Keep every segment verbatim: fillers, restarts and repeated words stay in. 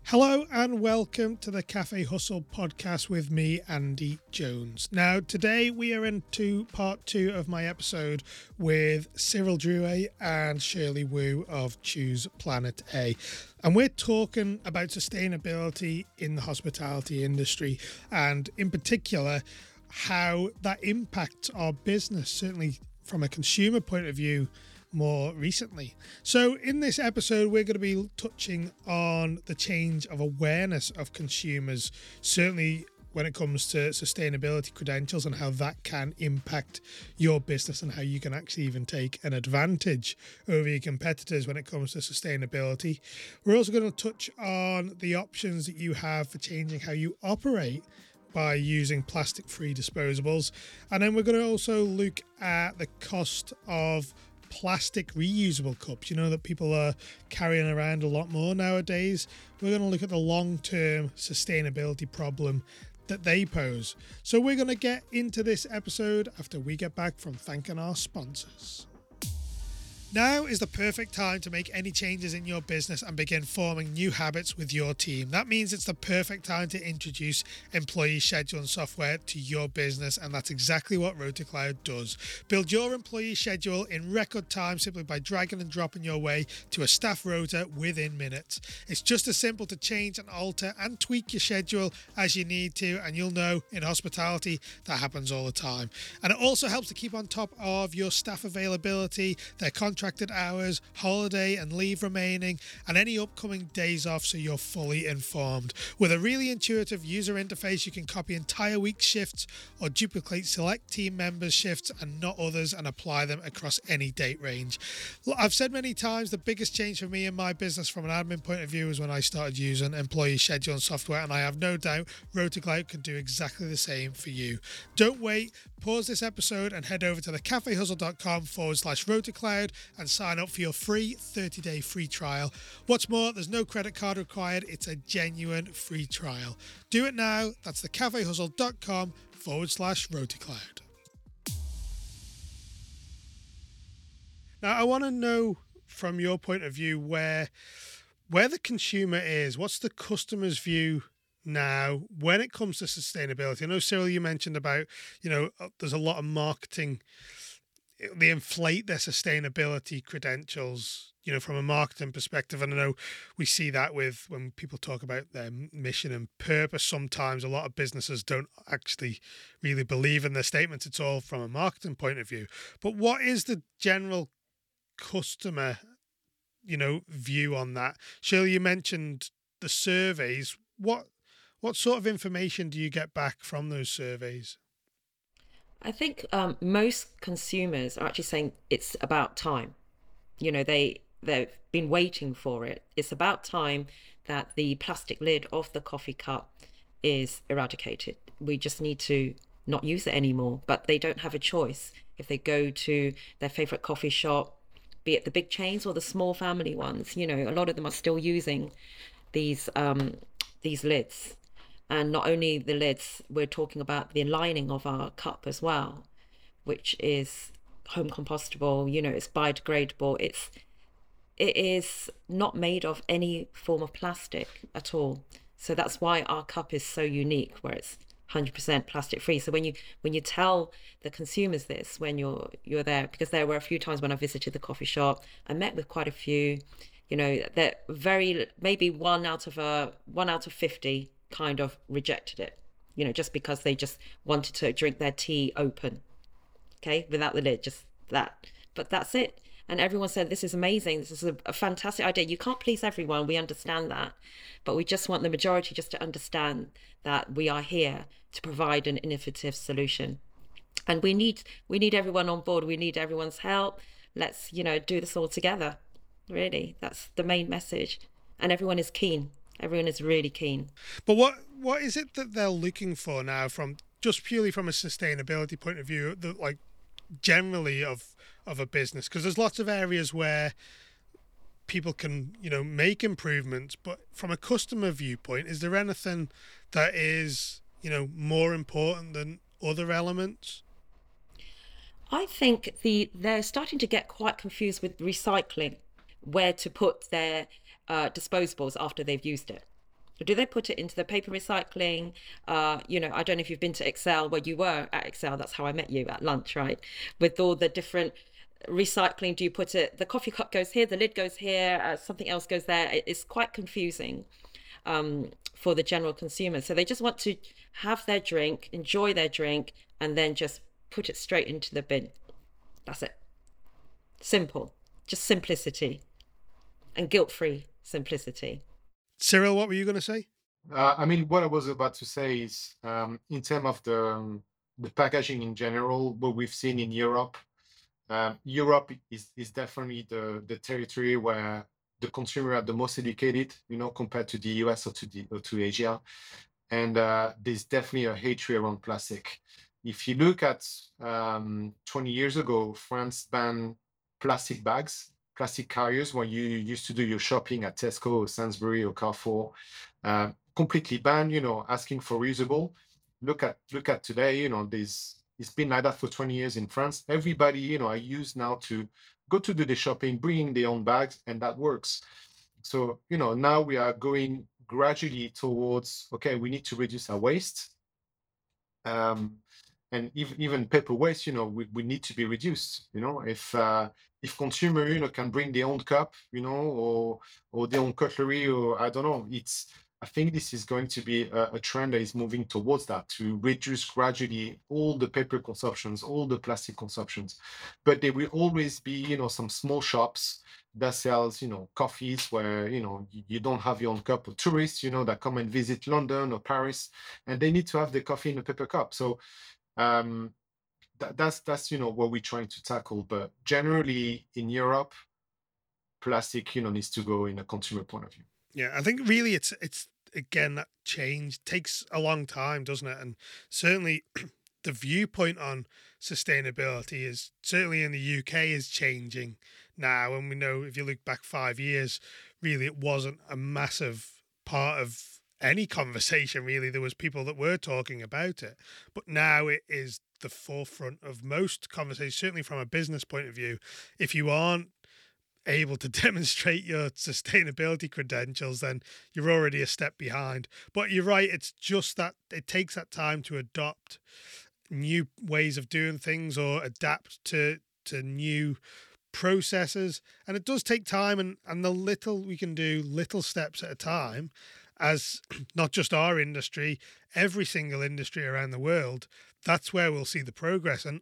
Hello and welcome to the Cafe Hustle podcast with me, Andy Jones. Now, today we are into part two of my episode with Cyril Drouet and Shirley Wu of Choose Planet A. And we're talking about sustainability in the hospitality industry, and in particular, how that impacts our business, certainly from a consumer point of view, more recently. So in this episode, we're going to be touching on the change of awareness of consumers, certainly when it comes to sustainability credentials and how that can impact your business and how you can actually even take an advantage over your competitors when it comes to sustainability. We're also going to touch on the options that you have for changing how you operate by using plastic-free disposables. And then we're going to also look at the cost of plastic reusable cups, you know, that people are carrying around a lot more nowadays. We're going to look at the long-term sustainability problem that they pose. So we're going to get into this episode after we get back from thanking our sponsors. Now is the perfect time to make any changes in your business and begin forming new habits with your team. That means it's the perfect time to introduce employee scheduling software to your business, and that's exactly what RotaCloud does. Build your employee schedule in record time simply by dragging and dropping your way to a staff rota within minutes. It's just as simple to change and alter and tweak your schedule as you need to, and you'll know in hospitality that happens all the time. And it also helps to keep on top of your staff availability, their contract contracted hours, holiday and leave remaining, and any upcoming days off, so you're fully informed. With a really intuitive user interface, you can copy entire week shifts or duplicate select team members' shifts and not others and apply them across any date range. I've said many times the biggest change for me in my business from an admin point of view was when I started using employee scheduling software, and I have no doubt RotaCloud can do exactly the same for you. Don't wait, pause this episode and head over to thecafehustle.com forward slash RotaCloud and sign up for your free thirty-day free trial. What's more, there's no credit card required. It's a genuine free trial. Do it now. That's thecafehustle.com forward slash RotaCloud. Now, I want to know from your point of view where, where the consumer is. What's the customer's view now when it comes to sustainability? I know, Cyril, you mentioned about, you know, there's a lot of marketing. They inflate their sustainability credentials, you know, from a marketing perspective. And I know we see that with when people talk about their mission and purpose. Sometimes a lot of businesses don't actually really believe in their statements. It's all from a marketing point of view. But what is the general customer, you know, view on that? Shirley, you mentioned the surveys. What what sort of information do you get back from those surveys? I think um, most consumers are actually saying it's about time. You know, they, they've been waiting for it. It's about time that the plastic lid of the coffee cup is eradicated. We just need to not use it anymore, but they don't have a choice. If they go to their favorite coffee shop, be it the big chains or the small family ones, you know, a lot of them are still using these um, these lids. And not only the lids, we're talking about the lining of our cup as well, which is home compostable, you know, it's biodegradable. It's, it is not made of any form of plastic at all. So that's why our cup is so unique, where it's one hundred percent plastic free. So when you when you tell the consumers this, when you're you're there, because there were a few times when I visited the coffee shop, I met with quite a few, you know, that very, maybe one out of a, one out of fifty kind of rejected it, you know, just because they just wanted to drink their tea open, okay, without the lid, just that. But that's it. And everyone said, this is amazing. This is a, a fantastic idea. You can't please everyone. We understand that. But we just want the majority just to understand that we are here to provide an innovative solution. And we need we need everyone on board. We need everyone's help. Let's, you know, do this all together. Really, that's the main message. And everyone is keen. Everyone is really keen. But what what is it that they're looking for now, from just purely from a sustainability point of view, the, like generally of of a business? Because there's lots of areas where people can, you know, make improvements, but from a customer viewpoint, is there anything that is, you know, more important than other elements? I think the they're starting to get quite confused with recycling, where to put their uh, disposables after they've used it. Or do they put it into the paper recycling? Uh, you know, I don't know if you've been to Excel, where you were at Excel. That's how I met you at lunch, right? With all the different recycling. Do you put it, the coffee cup goes here, the lid goes here, uh, something else goes there? It's quite confusing um, for the general consumer. So they just want to have their drink, enjoy their drink, and then just put it straight into the bin. That's it. Simple. Just simplicity and guilt-free simplicity. Cyril, what were you going to say? Uh, I mean, what I was about to say is, um, in terms of the um, the packaging in general, what we've seen in Europe, um, Europe is is definitely the the territory where the consumer are the most educated, you know, compared to the U S or to the or to Asia, and uh, there's definitely a hatred around plastic. If you look at um, twenty years ago, France banned plastic bags, plastic carriers, when you used to do your shopping at Tesco or Sainsbury or Carrefour. Uh, completely banned, you know, asking for reusable. Look at look at today, you know, there's it's been like that for twenty years in France. Everybody, you know, are used now to go to do the shopping, bringing their own bags, and that works. So, you know, now we are going gradually towards, okay, we need to reduce our waste. Um, and even even paper waste, you know, we, we need to be reduced. You know, if uh, if consumer, you know, can bring their own cup, you know, or or their own cutlery, or I don't know, it's I think this is going to be a, a trend that is moving towards that, to reduce gradually all the paper consumptions, all the plastic consumptions. But there will always be, you know, some small shops that sells, you know, coffees where, you know, you, you don't have your own cup, or tourists, you know, that come and visit London or Paris, and they need to have the coffee in a paper cup. So um, that, that's that's you know what we're trying to tackle. But generally in Europe, plastic, you know, needs to go in a consumer point of view. Yeah, I think really it's it's again that change takes a long time, doesn't it? And certainly the viewpoint on sustainability is certainly in the U K is changing now. And we know if you look back five years, really it wasn't a massive part of any conversation. Really, there was people that were talking about it, but now it is the forefront of most conversations. Certainly from a business point of view, if you aren't able to demonstrate your sustainability credentials, then you're already a step behind. But you're right, it's just that it takes that time to adopt new ways of doing things or adapt to to new processes, and it does take time, and and the little we can do, little steps at a time, as not just our industry, every single industry around the world, that's where we'll see the progress. And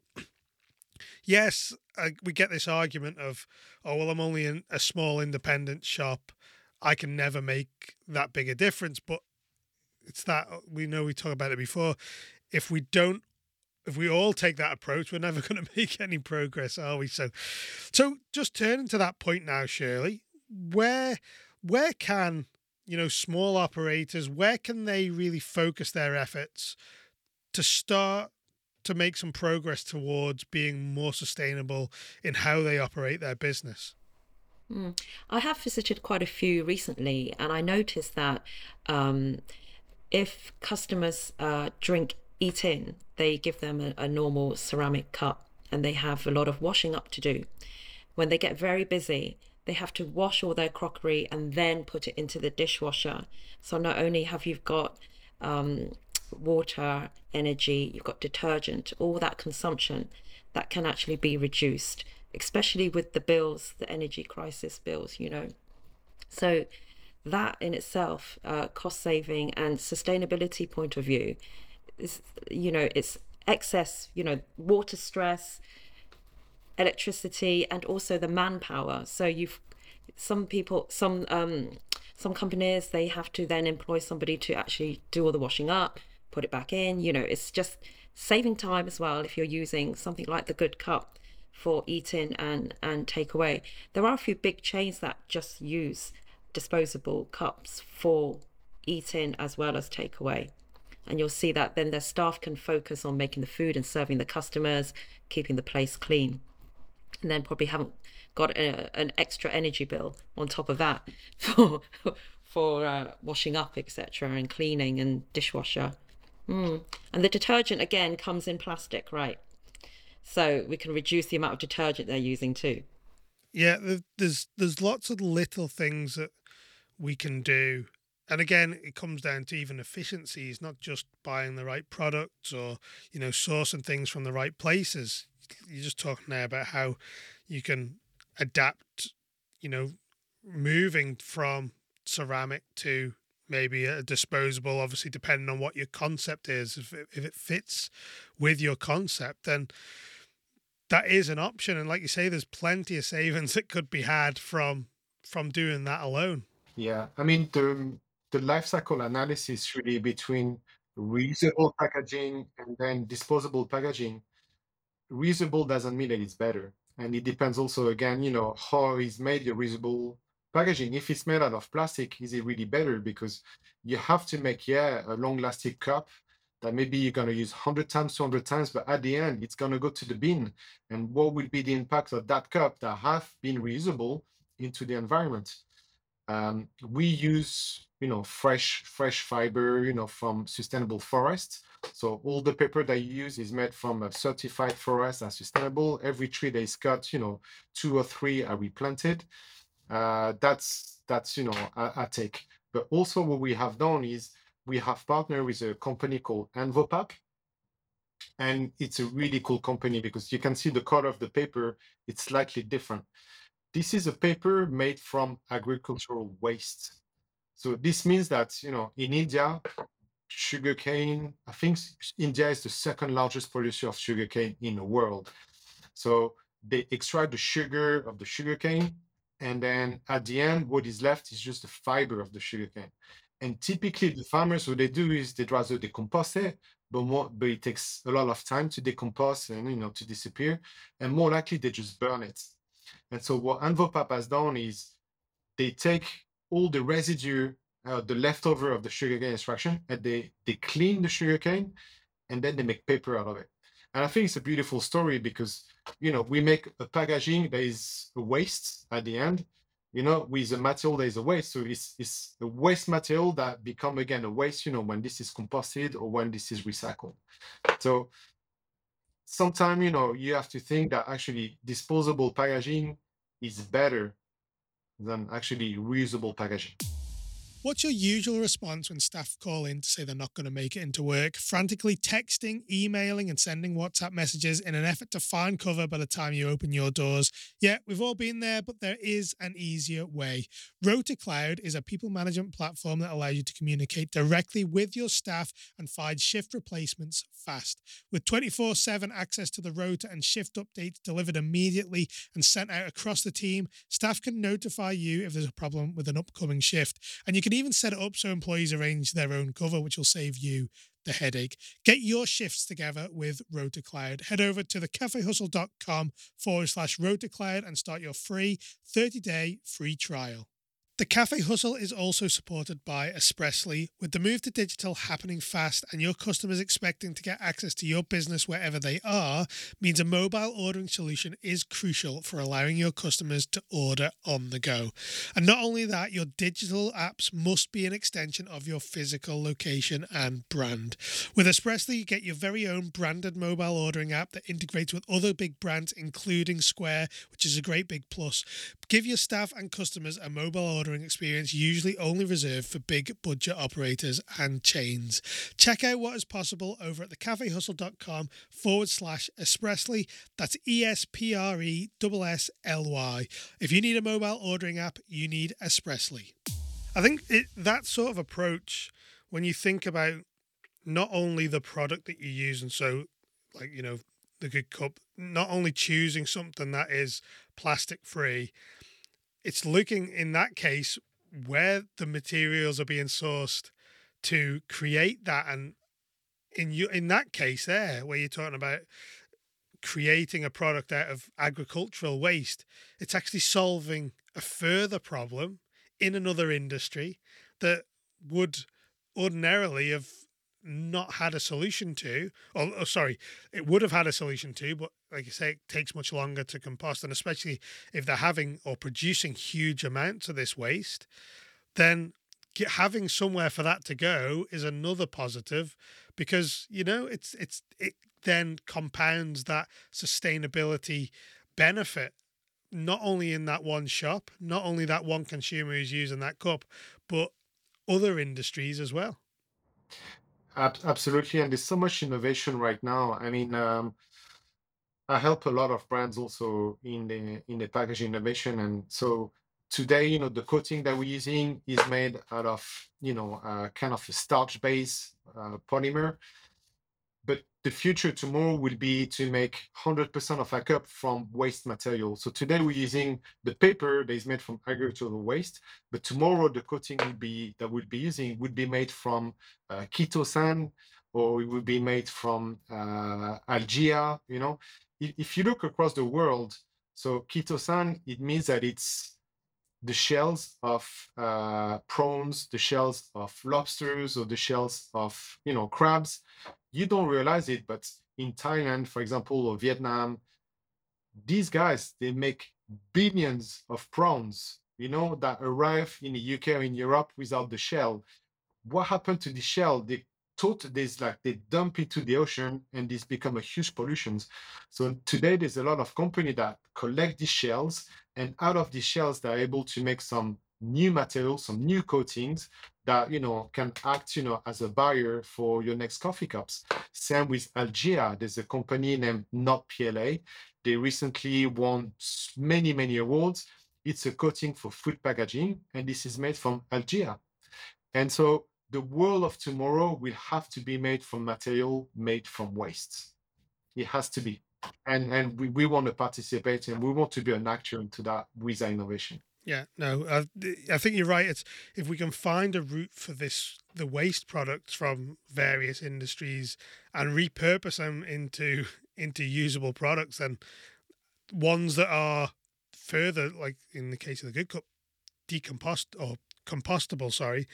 yes, uh, we get this argument of, oh, well, I'm only in a small independent shop, I can never make that big a difference. But it's that, we know, we talked about it before, if we don't, if we all take that approach, we're never going to make any progress, are we? So, so just turning to that point now, Shirley, where, where can, you know, small operators, where can they really focus their efforts to start to make some progress towards being more sustainable in how they operate their business? Mm. I have visited quite a few recently, and I noticed that um, if customers uh, drink, eat in, they give them a, a normal ceramic cup, and they have a lot of washing up to do. When they get very busy, they have to wash all their crockery and then put it into the dishwasher. So not only have you got um, water, energy, you've got detergent, all that consumption that can actually be reduced, especially with the bills, the energy crisis bills, you know. So that in itself, uh, cost saving and sustainability point of view, is, you know, it's excess, you know, water stress, electricity, and also the manpower. So you've some people, some um, some companies, they have to then employ somebody to actually do all the washing up, put it back in. You know, it's just saving time as well if you're using something like the Good Cup for eat-in and and takeaway. There are a few big chains that just use disposable cups for eat-in as well as takeaway. And you'll see that then their staff can focus on making the food and serving the customers, keeping the place clean. And then probably haven't got a, an extra energy bill on top of that for for uh, washing up, et cetera, and cleaning and dishwasher. Mm. And the detergent, again, comes in plastic, right? So we can reduce the amount of detergent they're using too. Yeah, there's there's lots of little things that we can do and again, it comes down to even efficiencies, not just buying the right products or, you know, sourcing things from the right places. You're just talking now about how you can adapt, you know, moving from ceramic to maybe a disposable, obviously, depending on what your concept is. If it, if it fits with your concept, then that is an option. And like you say, there's plenty of savings that could be had from from doing that alone. Yeah, I mean the the life cycle analysis really between reusable packaging and then disposable packaging. Reusable doesn't mean that it's better, and it depends also again, you know, how is made the reusable packaging. If it's made out of plastic, is it really better? Because you have to make yeah a long-lasting cup that maybe you're gonna use one hundred times, two hundred times, but at the end it's gonna go to the bin. And what will be the impact of that cup that have been reusable into the environment? Um, we use, you know, fresh fresh fiber, you know, from sustainable forests. So all the paper that you use is made from a certified forest and sustainable. Every tree that is cut, you know, two or three are replanted. Uh, that's that's you know a, a take. But also what we have done is we have partnered with a company called Envopap, and it's a really cool company because you can see the color of the paper, it's slightly different. This is a paper made from agricultural waste. So this means that, you know, in India, sugarcane, I think s- India is the second largest producer of sugarcane in the world. So they extract the sugar of the sugarcane, and then at the end, what is left is just the fiber of the sugarcane. And typically, the farmers, what they do is they'd rather decompose it, but more, but it takes a lot of time to decompose and, you know, to disappear. And more likely, they just burn it. And so what Envopap has done is they take all the residue, uh, the leftover of the sugarcane extraction, and they they clean the sugarcane, and then they make paper out of it. And I think it's a beautiful story because, you know, we make a packaging that is a waste at the end, you know, with a material that is a waste. So it's it's a waste material that become again a waste, you know, when this is composted or when this is recycled. So sometimes, you know, you have to think that actually disposable packaging is better than actually reusable packaging. What's your usual response when staff call in to say they're not going to make it into work? Frantically texting, emailing, and sending WhatsApp messages in an effort to find cover by the time you open your doors. Yeah, we've all been there, but there is an easier way. RotaCloud is a people management platform that allows you to communicate directly with your staff and find shift replacements fast. With twenty-four seven access to the rota and shift updates delivered immediately and sent out across the team, staff can notify you if there's a problem with an upcoming shift. And you can even set it up so employees arrange their own cover, which will save you the headache. Get your shifts together with RotaCloud. Head over to thecafehustle.com forward slash RotaCloud and start your free thirty-day free trial. The Cafe Hustle is also supported by Espressly. With the move to digital happening fast and your customers expecting to get access to your business wherever they are, means a mobile ordering solution is crucial for allowing your customers to order on the go. And not only that, your digital apps must be an extension of your physical location and brand. With Espressly, you get your very own branded mobile ordering app that integrates with other big brands, including Square, which is a great big plus. Give your staff and customers a mobile ordering experience usually only reserved for big budget operators and chains. Check out what is possible over at thecafehustle.com forward slash Espressly. That's E S P R E S S L Y. If you need a mobile ordering app, you need Espressly. I think it, that sort of approach, when you think about not only the product that you use, and so, like, you know, the good cup, not only choosing something that is plastic free, it's looking in that case where the materials are being sourced to create that. And in you, in that case there, where you're talking about creating a product out of agricultural waste, it's actually solving a further problem in another industry that would ordinarily have not had a solution to, or, or sorry, it would have had a solution to, but like you say, it takes much longer to compost. And especially if they're having or producing huge amounts of this waste, then get, having somewhere for that to go is another positive, because, you know, it's, it's, it then compounds that sustainability benefit, not only in that one shop, not only that one consumer who's using that cup, but other industries as well. Ab- absolutely, and there's so much innovation right now. I mean, um, I help a lot of brands also in the in the packaging innovation, and so today, you know, the coating that we're using is made out of, you know, uh, kind of a starch-based uh, polymer. But the future tomorrow will be to make one hundred percent of our cup from waste material. So today we're using the paper that is made from agricultural waste, but tomorrow the coating will be that we'll be using would be made from uh, chitosan, or it will be made from uh, algae. You know, if, if you look across the world, so chitosan, it means that it's the shells of uh, prawns, the shells of lobsters, or the shells of, you know, crabs. You don't realize it, but in Thailand, for example, or Vietnam, these guys, they make billions of prawns, you know, that arrive in the U K or in Europe without the shell. What happened to the shell? They thought this, like they dump into the ocean, and this become a huge pollution. So today there's a lot of company that collect these shells, and out of these shells they're able to make some new materials, some new coatings that, you know, can act, you know, as a barrier for your next coffee cups. Same with Algea. There's a company named Not P L A. They recently won many many awards. It's a coating for food packaging, and this is made from Algea. And so the world of tomorrow will have to be made from material made from waste. It has to be. And and we, we want to participate, and we want to be an actor into that with our innovation. Yeah, no, I, I think you're right. It's if we can find a route for this, the waste products from various industries, and repurpose them into into usable products, then ones that are further, like in the case of the Good Cup, decompost or compostable. Sorry,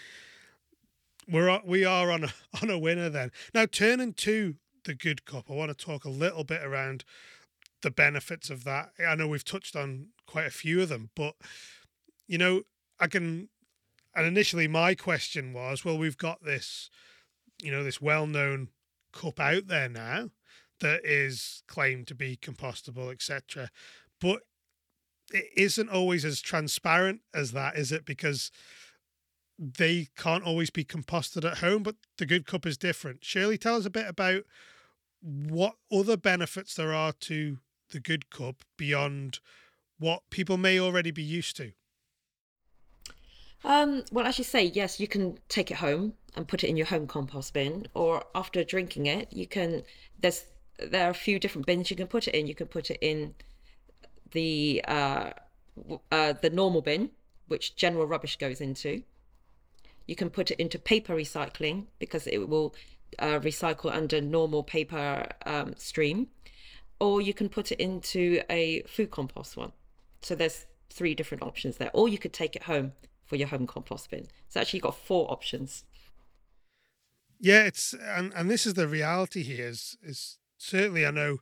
we're on- we are on a on a winner then. Now turning to the Good Cup, I want to talk a little bit around the benefits of that. I know we've touched on quite a few of them, but you know, I can. And initially, my question was, well, we've got this, you know, this well-known cup out there now that is claimed to be compostable, et cetera. But it isn't always as transparent as that, is it? Because they can't always be composted at home, but the Good Cup is different. Shirley, tell us a bit about what other benefits there are to the Good Cup beyond what people may already be used to. Um, well, as you say, yes, you can take it home and put it in your home compost bin, or after drinking it, you can. There's there are a few different bins you can put it in. You can put it in the uh, uh, the normal bin, which general rubbish goes into. You can put it into paper recycling because it will uh, recycle under normal paper um, stream, or you can put it into a food compost one. So there's three different options there, or you could take it home for your home compost bin. So actually you've got four options. Yeah, it's and and this is the reality here. Is is certainly I know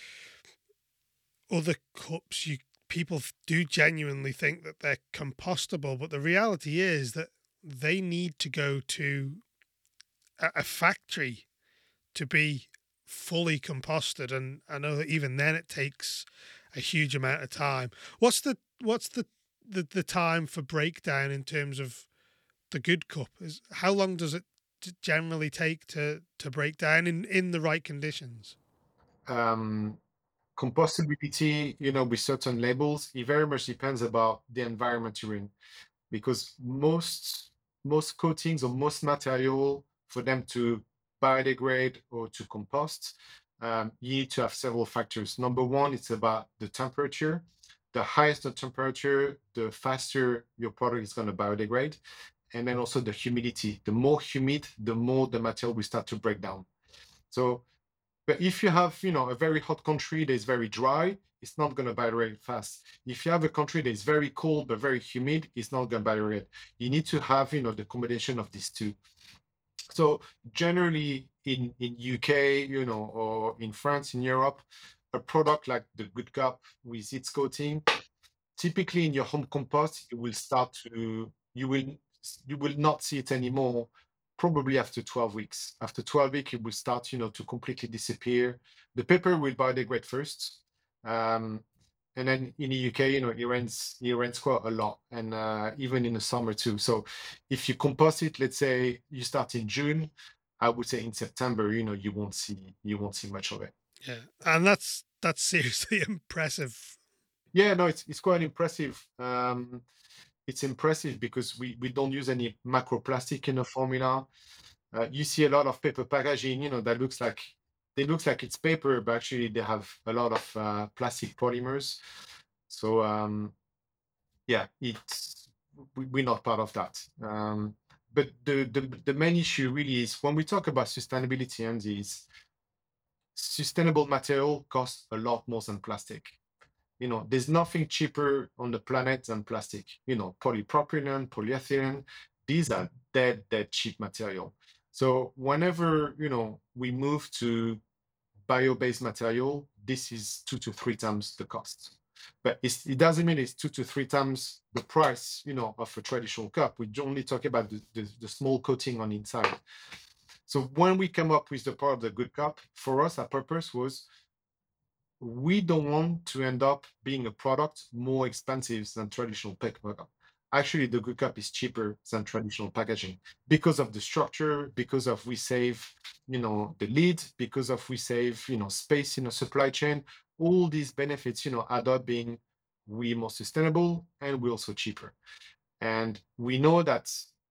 other cups you people do genuinely think that they're compostable, but the reality is that they need to go to a, a factory to be fully composted, and I know that even then it takes a huge amount of time. What's the what's the the, the time for breakdown in terms of the Good Cup? Is how long does it generally take to to break down in in the right conditions? Um, Compostability, you know, with certain labels, it very much depends about the environment you're in, because most most coatings or most material, for them to biodegrade or to compost, um, you need to have several factors. Number one, it's about the temperature. The highest the temperature, the faster your product is going to biodegrade. And then also the humidity. The more humid, the more the material will start to break down. So, but if you have, you know, a very hot country that is very dry, it's not going to biodegrade fast. If you have a country that is very cold but very humid, it's not going to biodegrade. You need to have, you know, the combination of these two. So generally in in U K, you know, or in France, in Europe, a product like the Good Cup with its coating, typically in your home compost, you will start to you will you will not see it anymore. Probably after twelve weeks. After twelve weeks, it will start, you know, to completely disappear. The paper will biodegrade first. Um, and then in the U K, you know, it rains it rains quite a lot, and uh, even in the summer too. So if you compost it, let's say you start in June, I would say in September, you know, you won't see you won't see much of it. Yeah, and that's that's seriously impressive. Yeah, no, it's it's quite impressive. Um, it's impressive because we we don't use any macroplastic in the formula. Uh, you see a lot of paper packaging, you know, that looks like they looks like it's paper, but actually they have a lot of uh, plastic polymers. So um, yeah, it's we, we're not part of that. Um, but the, the the main issue really is when we talk about sustainability, and is sustainable material costs a lot more than plastic. You know, there's nothing cheaper on the planet than plastic. You know, polypropylene, polyethylene, these are dead, dead cheap material. So whenever, you know, we move to bio-based material, this is two to three times the cost. But it's, it doesn't mean it's two to three times the price, you know, of a traditional cup. We only talk about the, the, the small coating on the inside. So when we come up with the part of the good cup, for us, our purpose was we don't want to end up being a product more expensive than traditional paper cup. Actually, the good cup is cheaper than traditional packaging because of the structure, because of we save, you know, the lid, because of we save, you know, space in the supply chain. All these benefits, you know, add up being we more sustainable and we also cheaper. And we know that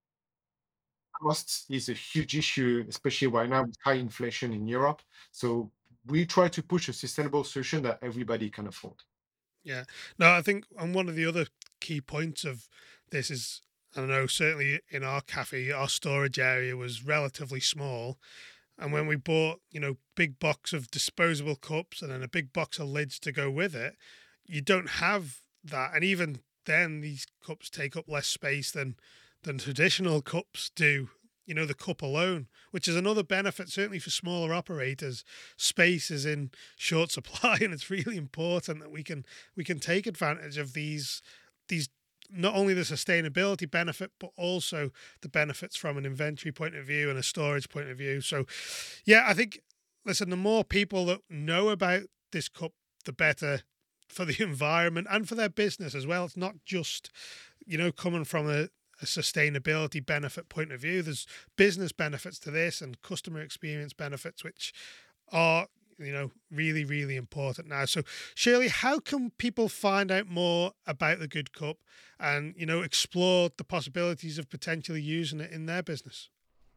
cost is a huge issue, especially right now with high inflation in Europe. So we try to push a sustainable solution that everybody can afford. Yeah. No, I think, and one of the other key points of this is, I don't know, certainly in our cafe, our storage area was relatively small. And when we bought, you know, big box of disposable cups and then a big box of lids to go with it, you don't have that. And even then, these cups take up less space than than traditional cups do. You know, the cup alone, which is another benefit, certainly for smaller operators. Space is in short supply, and it's really important that we can we can take advantage of these these not only the sustainability benefit, but also the benefits from an inventory point of view and a storage point of view. So, yeah, I think, listen, the more people that know about this cup, the better for the environment and for their business as well. It's not just, you know, coming from a, a sustainability benefit point of view. There's business benefits to this and customer experience benefits, which are, you know, really, really important now. So, Shirley, how can people find out more about the Good Cup and, you know, explore the possibilities of potentially using it in their business?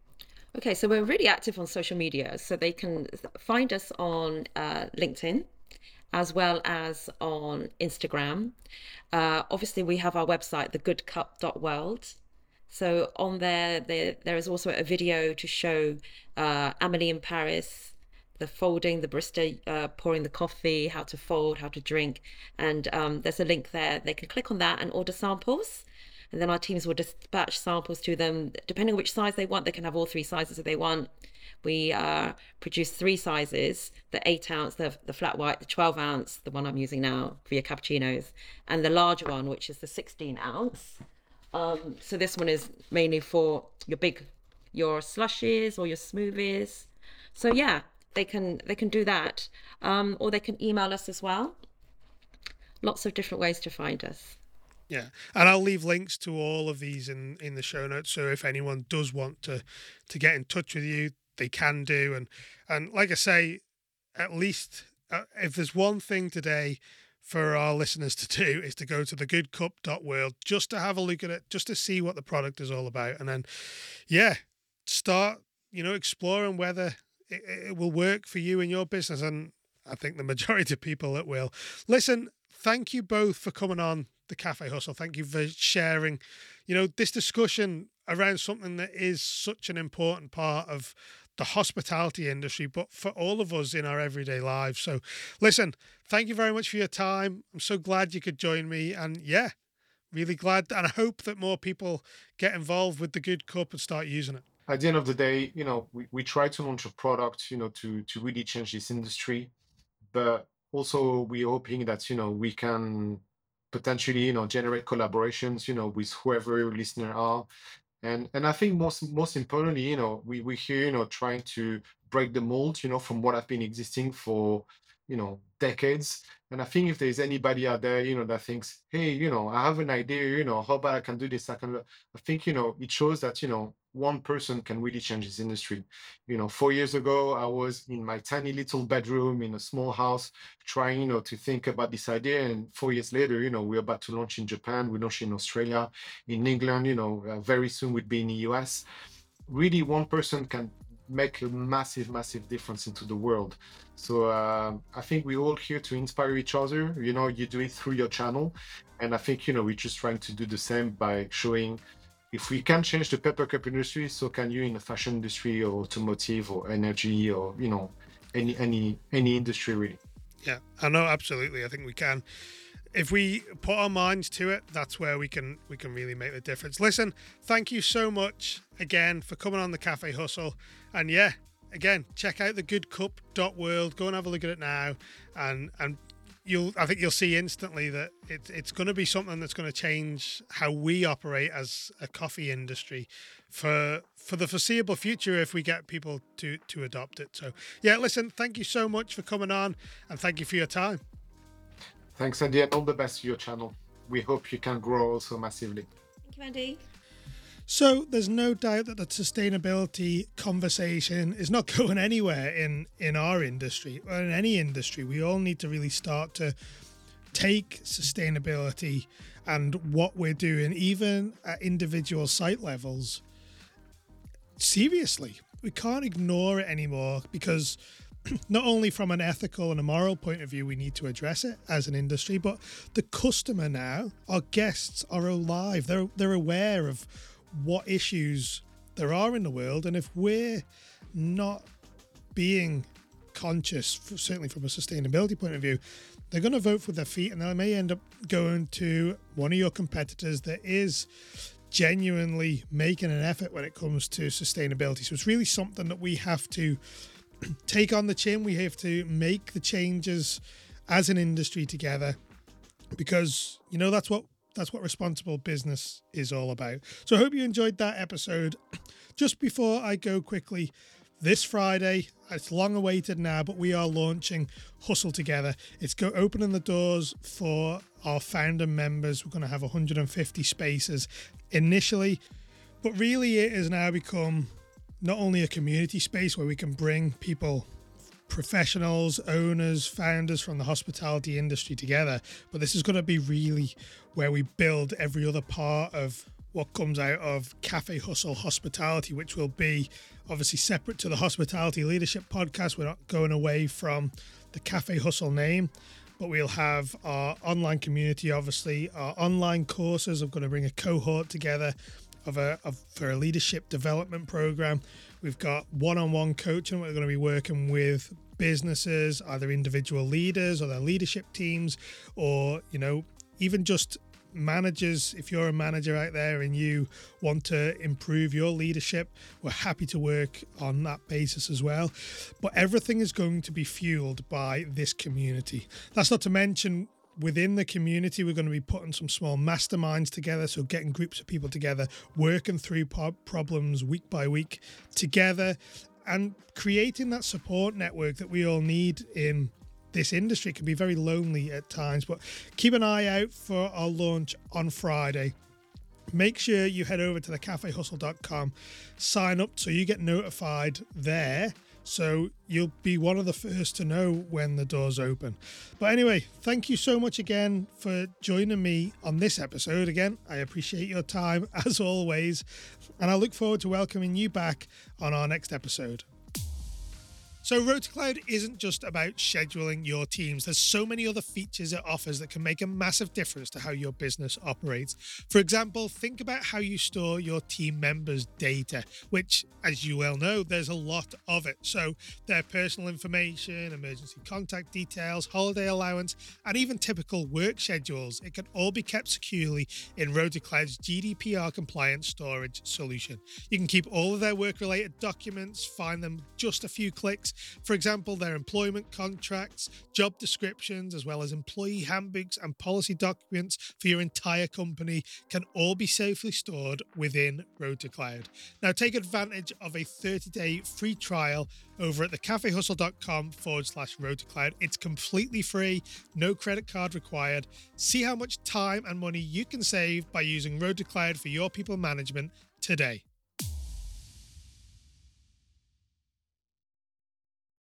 Okay, so we're really active on social media, so they can find us on uh, LinkedIn as well as on Instagram. Uh, obviously, we have our website, the good cup dot world. So on there, there, there is also a video to show uh, Amelie in Paris, the folding, the barista uh, pouring the coffee, how to fold, how to drink. And um, there's a link there. They can click on that and order samples. And then our teams will dispatch samples to them. Depending on which size they want, they can have all three sizes if they want. We uh, produce three sizes, the eight ounce, the, the flat white, the twelve ounce, the one I'm using now for your cappuccinos, and the larger one, which is the sixteen ounce. Um, so this one is mainly for your big, your slushies or your smoothies. So yeah, they can they can do that, um, or they can email us as well. Lots of different ways to find us. Yeah, and I'll leave links to all of these in, in the show notes. So if anyone does want to to get in touch with you, they can do. And and like I say, at least uh, if there's one thing today for our listeners to do is to go to the good cup dot world just to have a look at it, just to see what the product is all about, and then yeah, start, you know, exploring whether it, it will work for you and your business. And I think the majority of people it will. Listen, thank you both for coming on the Cafe Hustle. Thank you for sharing, you know, this discussion around something that is such an important part of the hospitality industry, but for all of us in our everyday lives. So listen, thank you very much for your time. I'm so glad you could join me. And yeah, really glad. And I hope that more people get involved with the Good Cup and start using it. At the end of the day, you know, we, we try to launch a product, you know, to to really change this industry. But also we're hoping that, you know, we can potentially, you know, generate collaborations, you know, with whoever your listener are. And and I think most most importantly, you know, we we here, you know, trying to break the mold, you know, from what have been existing for, you know, decades. And I think if there's anybody out there, you know, that thinks, hey, you know, I have an idea, you know, how about I can do this? I can, I think, you know, it shows that, you know, one person can really change this industry. You know, four years ago, I was in my tiny little bedroom in a small house trying, you know, to think about this idea. And four years later, you know, we're about to launch in Japan, we launched in Australia, in England, you know, uh, very soon we'd be in the U S. Really, one person can make a massive, massive difference into the world. So uh, I think we're all here to inspire each other. You know, you do it through your channel. And I think, you know, we're just trying to do the same by showing if we can change the paper cup industry, so can you in the fashion industry or automotive or energy or, you know, any any any industry really. Yeah, I know, absolutely. I think we can. If we put our minds to it, that's where we can we can really make the difference. Listen, thank you so much again for coming on the Cafe Hustle. And yeah, again, check out the good cup dot world. Go and have a look at it now. And and you'll I think you'll see instantly that it, it's going to be something that's going to change how we operate as a coffee industry for for the foreseeable future if we get people to to adopt it. So yeah, listen, thank you so much for coming on, and thank you for your time. Thanks, Andy, and all the best to your channel. We hope you can grow also massively. Thank you, Andy. So there's no doubt that the sustainability conversation is not going anywhere in, in our industry or in any industry. We all need to really start to take sustainability and what we're doing, even at individual site levels, seriously. We can't ignore it anymore, because not only from an ethical and a moral point of view, we need to address it as an industry, but the customer now, our guests are alive. They're, they're aware of what issues there are in the world. And if we're not being conscious, certainly from a sustainability point of view, they're going to vote with their feet, and they may end up going to one of your competitors that is genuinely making an effort when it comes to sustainability. So it's really something that we have to take on the chin. We have to make the changes as an industry together, because, you know, that's what that's what responsible business is all about. So I hope you enjoyed that episode. Just before I go quickly, this Friday, it's long awaited now, but we are launching Hustle Together. It's go opening the doors for our founder members. We're going to have one hundred fifty spaces initially, but really it has now become not only a community space where we can bring people, professionals, owners, founders from the hospitality industry together, but this is going to be really where we build every other part of what comes out of Cafe Hustle Hospitality, which will be obviously separate to the Hospitality Leadership Podcast. We're not going away from the Cafe Hustle name, but we'll have our online community, obviously. Our online courses are going to bring a cohort together of a of, for a leadership development program. We've got one-on-one coaching. We're going to be working with businesses, either individual leaders or their leadership teams, or, you know, even just managers. If you're a manager out there and you want to improve your leadership, we're happy to work on that basis as well. But everything is going to be fueled by this community. That's not to mention, within the community, we're going to be putting some small masterminds together. So getting groups of people together, working through problems week by week together, and creating that support network that we all need in this industry. It can be very lonely at times, but keep an eye out for our launch on Friday. Make sure you head over to the cafe hustle dot com, sign up so you get notified there, so you'll be one of the first to know when the doors open. But anyway, thank you so much again for joining me on this episode. Again, I appreciate your time as always, and I look forward to welcoming you back on our next episode. So Road to Cloud isn't just about scheduling your teams. There's so many other features it offers that can make a massive difference to how your business operates. For example, think about how you store your team members' data, which, as you well know, there's a lot of it. So their personal information, emergency contact details, holiday allowance, and even typical work schedules. It can all be kept securely in Road to Cloud's G D P R compliant storage solution. You can keep all of their work-related documents, find them just a few clicks, For example, their employment contracts, job descriptions, as well as employee handbooks and policy documents for your entire company can all be safely stored within Road to Cloud. Now, take advantage of a thirty-day free trial over at thecafehustle.com forward slash road to cloud. It's completely free, no credit card required. See how much time and money you can save by using Road to Cloud for your people management today.